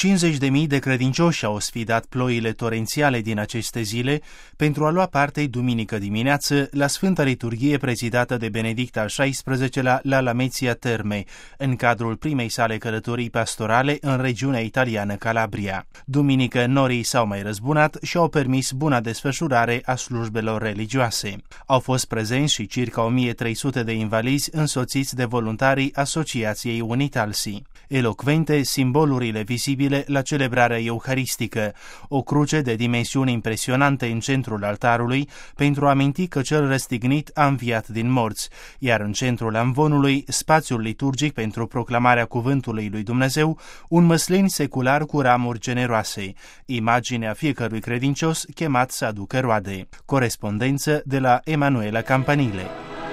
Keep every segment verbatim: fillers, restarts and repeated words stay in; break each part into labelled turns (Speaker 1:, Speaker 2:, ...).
Speaker 1: cincizeci de mii de credincioși au sfidat ploile torențiale din aceste zile pentru a lua parte duminică dimineață la Sfânta Liturghie prezidată de Benedict al șaisprezecelea la Lamezia Terme, în cadrul primei sale călătorii pastorale în regiunea italiană Calabria. Duminică norii s-au mai răzbunat și au permis buna desfășurare a slujbelor religioase. Au fost prezenți și circa o mie trei sute de invalizi însoțiți de voluntarii Asociației Unitalsi. Elocvente simbolurile vizibile la celebrarea euharistică, o cruce de dimensiuni impresionante în centrul altarului pentru a aminti că cel răstignit a înviat din morți, iar în centrul amvonului spațiul liturgic pentru proclamarea cuvântului lui Dumnezeu, un măslin secular cu ramuri generoase, imaginea fiecărui credincios chemat să aducă roade. Corespondență de la Emanuela Campanile.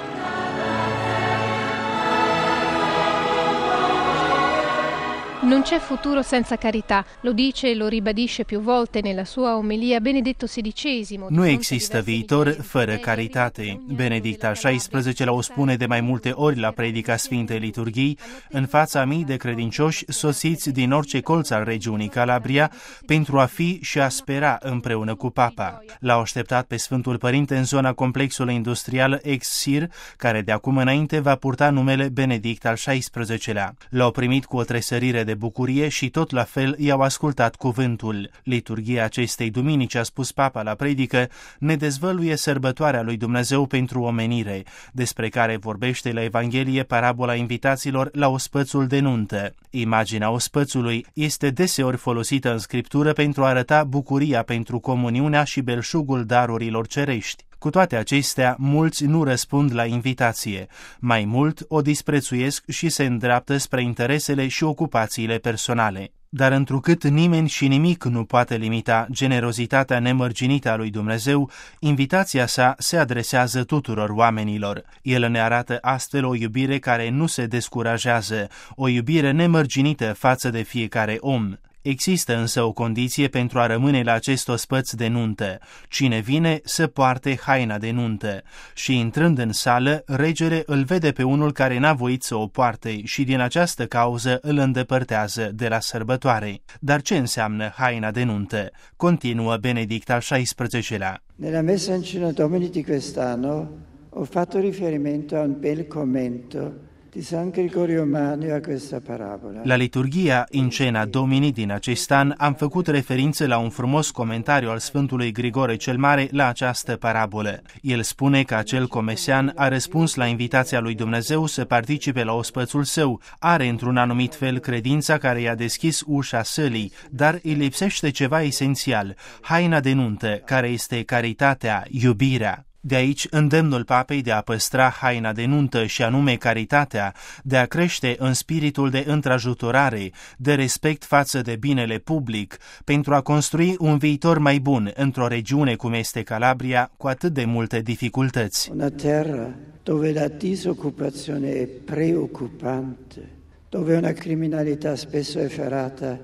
Speaker 2: Non c'è futuro senza carità, lo dice e lo ribadisce più volte nella sua omelia Benedetto sedicesimo.
Speaker 1: Nu există viitor fără caritate. Benedict al șaisprezecelea o spune de mai multe ori la predica Sfintei Liturghii, în fața mii de credincioși sosiți din orice colț al regiunii Calabria pentru a fi și a spera împreună cu Papa. L-au așteptat pe Sfântul Părinte în zona complexului industrial Ex-Sir, care de acum înainte va purta numele Benedict al șaisprezecelea. L-au primit cu o tresărire de bucurie și tot la fel i-au ascultat cuvântul. Liturghia acestei duminici, a spus Papa la predică, ne dezvăluie sărbătoarea lui Dumnezeu pentru omenire, despre care vorbește la Evanghelie parabola invitaților la ospățul de nuntă. Imaginea ospățului este deseori folosită în Scriptură pentru a arăta bucuria pentru comuniunea și belșugul darurilor cerești. Cu toate acestea, mulți nu răspund la invitație. Mai mult, o disprețuiesc și se îndreaptă spre interesele și ocupațiile personale. Dar întrucât nimeni și nimic nu poate limita generozitatea nemărginită a lui Dumnezeu, invitația sa se adresează tuturor oamenilor. El ne arată astfel o iubire care nu se descurajează, o iubire nemărginită față de fiecare om. Există însă o condiție pentru a rămâne la acest ospăț de nuntă. Cine vine să poarte haina de nuntă. Și intrând în sală, regele îl vede pe unul care n-a voit să o poarte și din această cauză îl îndepărtează de la sărbătoare. Dar ce înseamnă haina de nuntă? Continuă Benedict al șaisprezecelea.
Speaker 3: Nella messa in scena Domini di quest'anno ho fatto riferimento a un bel commento di San Gregorio Magno a questa parabola.
Speaker 1: La liturghia in cena Domini din acest an am făcut referință la un frumos comentariu al Sfântului Grigore cel Mare la această parabolă. El spune că acel comesean a răspuns la invitația lui Dumnezeu să participe la ospățul său, are într-un anumit fel credința care i-a deschis ușa sălii, dar îi lipsește ceva esențial, haina de nuntă, care este caritatea, iubirea. De aici îndemnul Papei de a păstra haina de nuntă și anume caritatea, de a crește în spiritul de întrajutorare, de respect față de binele public, pentru a construi un viitor mai bun într-o regiune cum este Calabria, cu atât de multe dificultăți.
Speaker 3: Una terra dove la disoccupazione è preoccupante, dove una criminalità spesso efferata.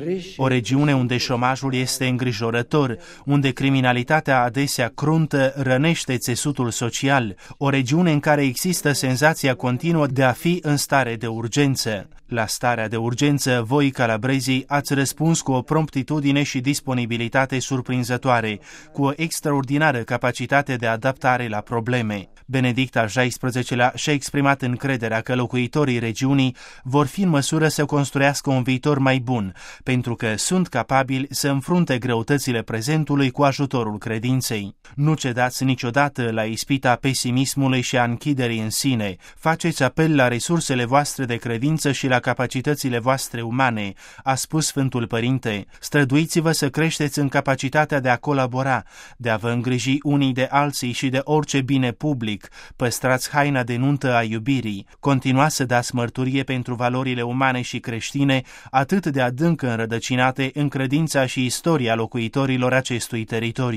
Speaker 1: O regiune unde șomajul este îngrijorător, unde criminalitatea adesea cruntă rănește țesutul social, o regiune în care există senzația continuă de a fi în stare de urgență. La starea de urgență, voi, calabrezii, ați răspuns cu o promptitudine și disponibilitate surprinzătoare, cu o extraordinară capacitate de adaptare la probleme. Benedict al șaisprezecelea și-a exprimat încrederea că locuitorii regiunii vor fi în măsură să construiască un viitor mai bun, pentru că sunt capabili să înfrunte greutățile prezentului cu ajutorul credinței. Nu cedați niciodată la ispita pesimismului și a închiderii în sine. Faceți apel la resursele voastre de credință și la capacitățile voastre umane, a spus Sfântul Părinte. Străduiți-vă să creșteți în capacitatea de a colabora, de a vă îngriji unii de alții și de orice bine public. Păstrați haina de nuntă a iubirii. Continuați să dați mărturie pentru valorile umane și creștine, atât de adânc înrădăcinate în credința și istoria locuitorilor acestui teritoriu.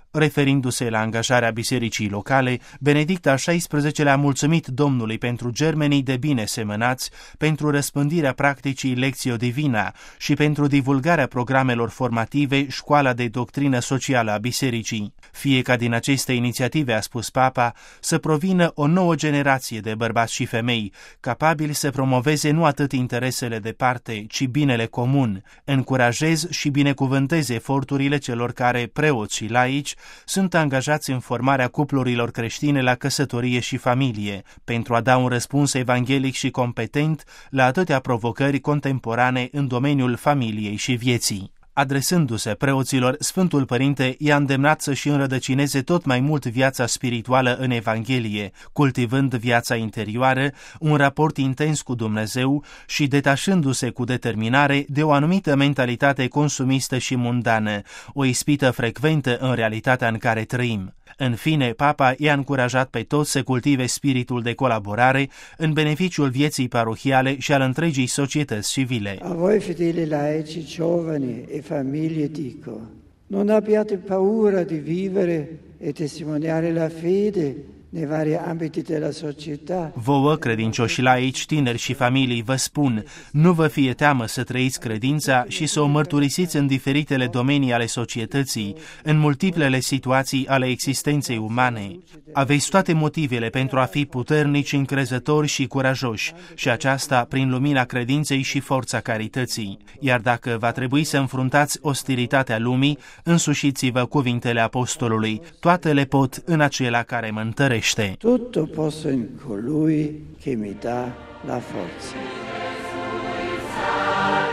Speaker 1: Referindu-se la angajarea bisericii locale, Benedict al șaisprezecelea-lea a mulțumit Domnului pentru germenii de bine semănați, pentru răspândirea practicii Lectio Divina și pentru divulgarea programelor formative Școala de Doctrină Socială a Bisericii. Fie ca din aceste inițiative, a spus Papa, să provină o nouă generație de bărbați și femei, capabili să promoveze nu atât interesele de parte, ci binele comun. Încurajez și binecuvântez eforturile celor care, preoți și laici, sunt angajați în formarea cuplurilor creștine la căsătorie și familie, pentru a da un răspuns evanghelic și competent la atâtea provocări contemporane în domeniul familiei și vieții. Adresându-se preoților, Sfântul Părinte i-a îndemnat să-și înrădăcineze tot mai mult viața spirituală în Evanghelie, cultivând viața interioară, un raport intens cu Dumnezeu și detașându-se cu determinare de o anumită mentalitate consumistă și mundană, o ispită frecventă în realitatea în care trăim. În fine, Papa i-a încurajat pe toți să cultive spiritul de colaborare în beneficiul vieții parohiale și al întregii societăți civile.
Speaker 3: A voi, fedeli laici, giovani e famiglie, dico, non abbiate paura di vivere e testimoniare la fede nei vari ambiti della società.
Speaker 1: Vouă, credincioși laici, tineri și familii, vă spun, nu vă fie teamă să trăiți credința și să o mărturisiți în diferitele domenii ale societății, în multiplele situații ale existenței umane. Aveți toate motivele pentru a fi puternici, încrezători și curajoși, și aceasta prin lumina credinței și forța carității. Iar dacă va trebui să înfruntați ostilitatea lumii, însușiți-vă cuvintele apostolului, toate le pot în acela care mă întărește.
Speaker 3: Tutto posso in colui che mi dà la forza.